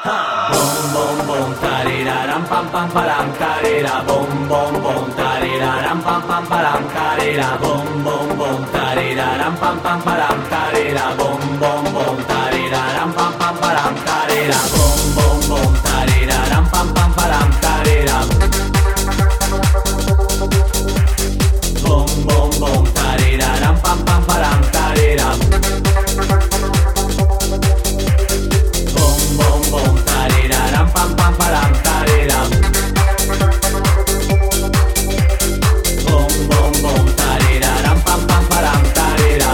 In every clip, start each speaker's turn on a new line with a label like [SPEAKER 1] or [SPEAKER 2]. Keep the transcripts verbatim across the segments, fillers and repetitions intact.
[SPEAKER 1] Bom bom bom tarira ram pam pam param tarira bom bom bom tarira ram pam pam param tarira bom bom bom tarira ram pam pam param tarira bom bom bom tarira ram pam pam param tarira bom bom bom tarira ram pam pam param tarira bom bom bom tarira ram pam pam param tarira pam pam param tarira bom bom bom tarira ram pam pam param tarira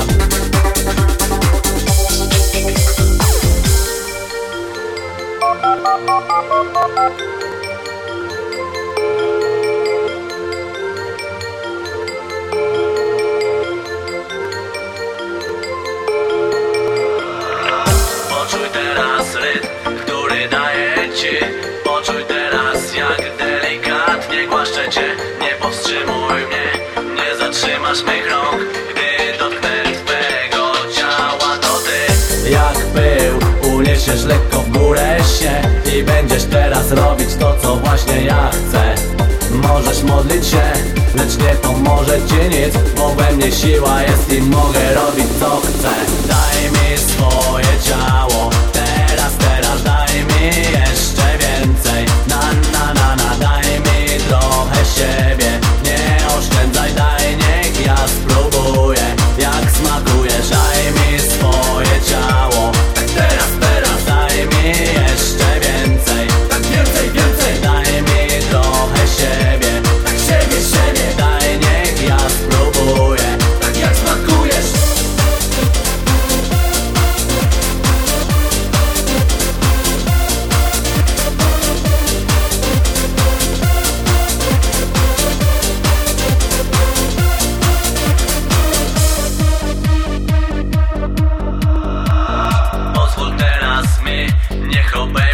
[SPEAKER 1] Poczuj teraz rytm, który daje ci. Poczuj teraz, jak delikatnie głaszczę cię. Nie powstrzymuj mnie, nie zatrzymasz mych rąk. Gdy dotknę twego ciała, to ty jak pył uniesiesz lekko w górę się i będziesz teraz robić to, co właśnie ja chcę. Możesz modlić się, lecz nie pomoże ci nic, bo we mnie siła jest i mogę robić co chcę. Daj mi swoje ciało, teraz, teraz daj mi jeszcze więcej. Na, na, na, na, daj mi trochę siebie, nie oszczędzaj, daj, niech ja spróbuję, jak smakujesz. Daj mi swoje ciało, tak teraz, teraz, daj mi jeszcze więcej, tak więcej, więcej. Daj mi trochę siebie, tak siebie, siebie, daj, niech ja spróbuję, tak jak smakujesz. Pozwól teraz mi, niech obejdzie